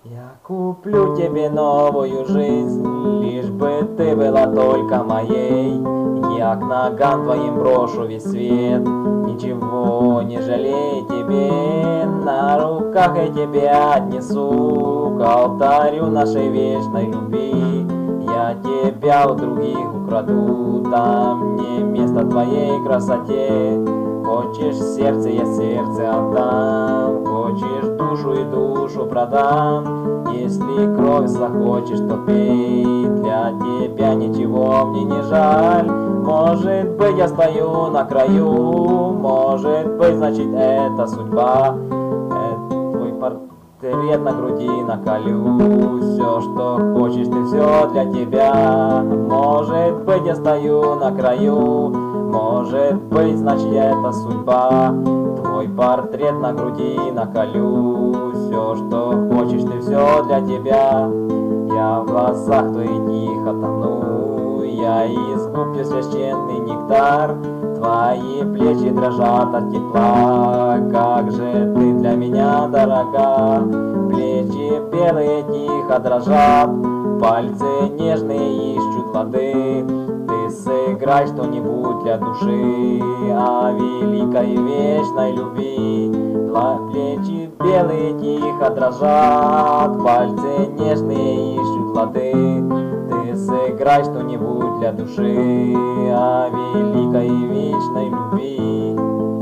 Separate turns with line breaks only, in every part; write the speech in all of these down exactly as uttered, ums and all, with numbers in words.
Я куплю тебе новую жизнь, лишь бы ты была только моей. Я к ногам твоим брошу весь свет, ничего не жалей тебе. На руках я тебя отнесу к алтарю нашей вечной любви. Я тебя у других украду, там не место твоей красоте. Хочешь сердце, я сердце отдам, хочешь душу и душу продам. Если кровь захочешь, то пей, для тебя ничего мне не жаль. Может быть, я стою на краю, может быть, значит, это судьба. Это твой портрет на груди наколю, все, что хочешь, ты все для тебя. Может быть, я стою на краю, может быть, значит, это судьба. Твой портрет на груди наколю, все, что хочешь, ты все для тебя. Я в глазах твоих тихо тону, я из губ пью священный нектар. Твои плечи дрожат от тепла, как же ты для меня дорога. Плечи белые тихо дрожат, пальцы нежные ищут воды. Ты сыграй что-нибудь для души о великой и вечной любви. Плечи белые тихо дрожат, пальцы нежные ищут воды. Ты сыграй что-нибудь для души о великой и вечной любви.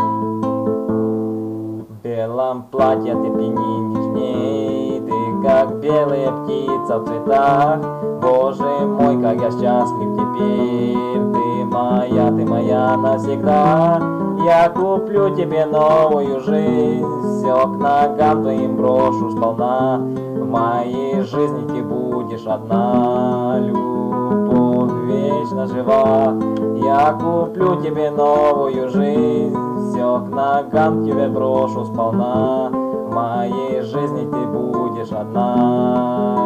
В белом платье ты пьяни нежней, ты как белая птица в цветах. Боже мой, как я счастлив теперь, ты моя, ты моя навсегда. Я куплю тебе новую жизнь, все к ногам твоим брошу сполна. В моей жизни ты будешь одна, любовь вечно жива. Я куплю тебе новую жизнь, все к ногам тебе брошу сполна. В моей жизни ты будешь одна.